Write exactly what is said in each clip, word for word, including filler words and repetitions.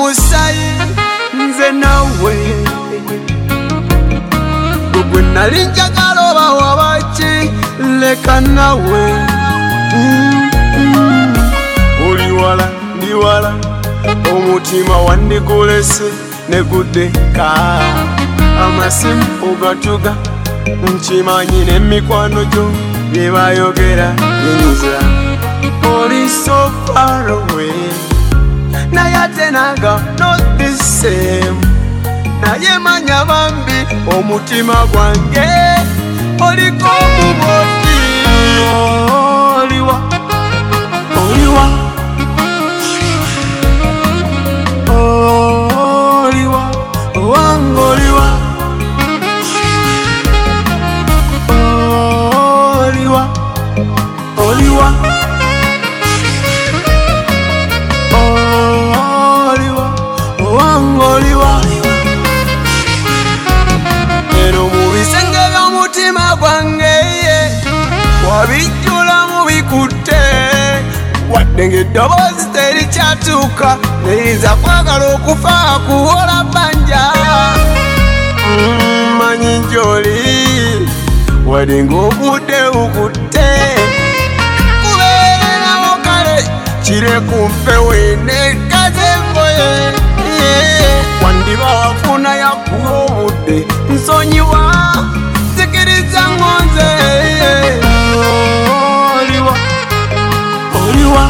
musayi nze nawe gwe nali njagala oba wabaki leka nawe oli wala ndi wala omutima wandikulese negudeka amasimu ogatuga nkimanyi n'emikwano gyo bye bayogera yinza oli so far away naye ate naga not the same naye manya bambi omutima gwange oliko omuboti oliwa oliwa oliwa owange oliwa oliwa oliwa oliwa owange oliwa ero mu bisenge by'omutima gwange wabijjula mubikutte wadde ng'eddoboozi terikyatuuka liyinza kwagala okufa kuwola bbanja manyi njoli wadde ng'obudde bukutte kubeererawo kale kire kumpewe nekaze engoye wandiba wafuna yakuwa obudde nsonyiwa sikiriza ngonze oliwa oliwa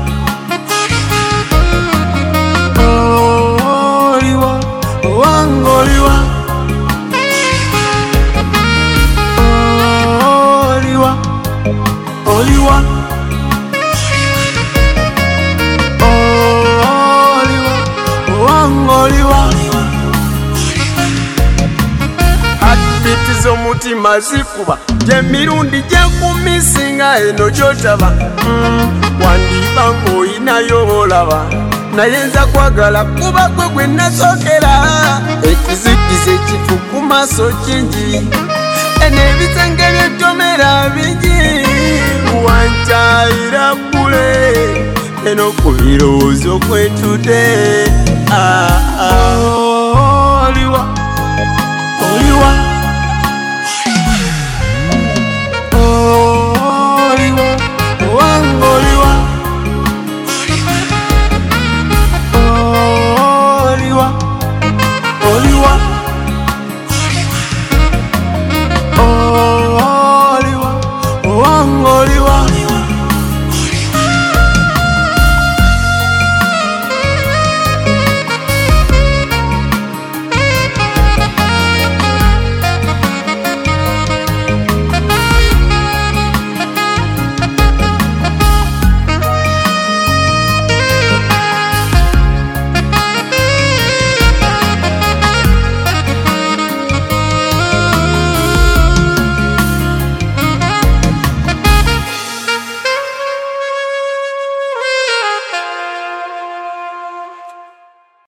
oliwa owange oliwa oliwa oliwa oliwa owange oliwa atiti z'omutima zikuba gy'emirundi gy'enkumisinga eno gy'otaba wandiba ng'oyinayo bolaba naye nza kwagala kuba gwe gwe nasookera ekizikiza ekifu ku maaso kingi eno ebisenge by'ettomera bingi wankyayira bbule eno ku birowoozo kwetudde